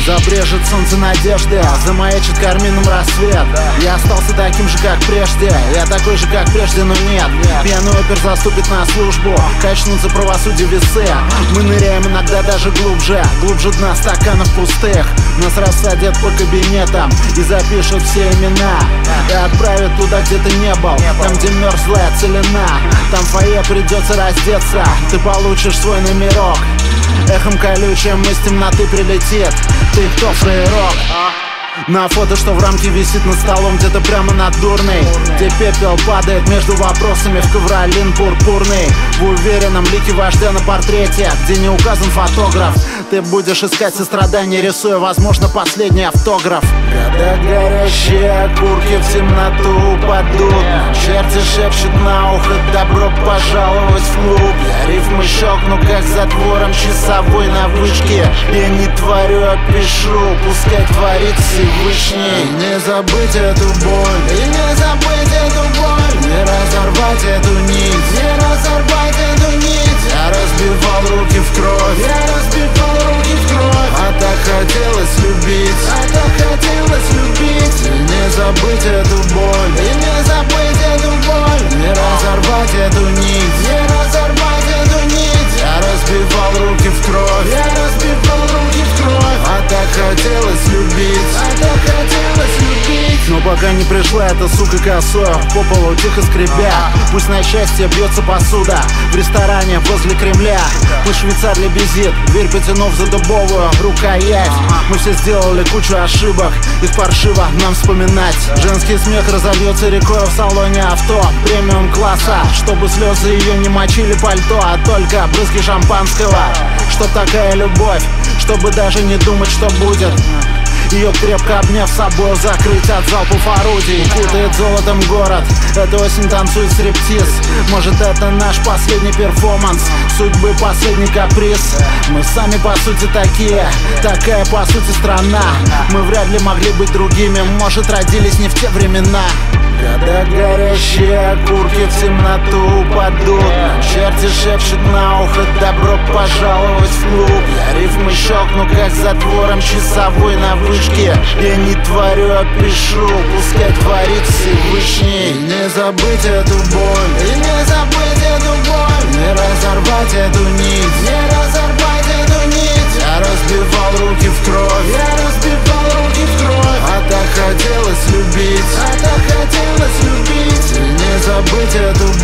Забрежет солнце надежды, замаячит кармином рассвет. Я остался таким же, как прежде. Я такой же, как прежде, но нет. Пьяный опер заступит на службу, качнутся правосудие весы. Мы ныряем иногда даже глубже, глубже дна стаканов пустых. Нас рассадят по кабинетам и запишут все имена. И отправят туда, где ты не был, там, где мерзлая целина. Там в фойе придется раздеться, ты получишь свой номерок. Эхом колючим из темноты прилетит: ты кто, фрейрок? На фото, что в рамке висит над столом, где-то прямо над дурной, где пепел падает между вопросами в ковролин пурпурный. В уверенном лике вождя на портрете, где не указан фотограф, ты будешь искать сострадание, рисуя, возможно, последний автограф. Когда горящие окурки в темноту упадут, черти шепчут на ухо: добро пожаловать в клуб. Я рифмы щелкну, как затвором часовой на вышке. Я не творю, а пишу, пускай творит Всевышний. И не забыть эту боль, и не забыть эту боль, не разорвать эту нить, не разорвать эту нить. Я разбивал руки в кровь, я разбивал руки в кровь. А так хотелось любить, а так хотелось любить. И не забыть эту боль, и не забыть эту боль, не разорвать эту нить, не разорвать эту нить. Я разбивал руки в кровь, я разбивал руки в кровь. А так хотелось любить, а так хотелось любить. Но пока не пришла эта сука косою, по полу тихо скребя. Пусть на счастье бьется посуда в ресторане возле Кремля. Пусть швейцар лебезит, дверь потянув за дубовую рукоять. Мы все сделали кучу ошибок, их паршиво нам вспоминать. Женский смех разольется рекой в салоне авто премиум класса, чтобы слезы ее не мочили пальто, а только брызги шампанского. Чтоб такая любовь, чтобы даже не думать, что будет. Ее крепко обняв собой, закрыть от залпов орудий. Кутает золотом город, эта осень танцует стриптиз. Может, это наш последний перформанс, судьбы последний каприз. Мы сами по сути такие, такая по сути страна. Мы вряд ли могли быть другими, может, родились не в те времена. Когда горящие окурки в темноту упадут, черти шепчут на ухо: добро пожаловать в клуб. Я рифмы щелкну, как затвором часовой на вышке. Я не творю, а пишу, пускай творит Всевышний. И не забыть эту боль, и не забыть эту боль, не разорвать эту нить, не разорвать эту нить. Я разбивал руки в кровь, я разбивал руки в кровь. А так хотелось любить, а так хотелось любить. И не забыть эту